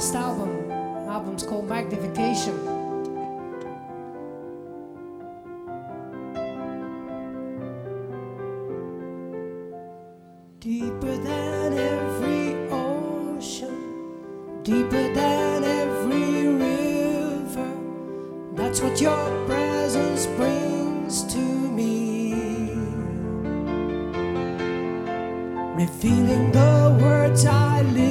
last album. The album's called Magnification. Deeper than every ocean, deeper than every river, that's what your presence brings to me, revealing the words I live.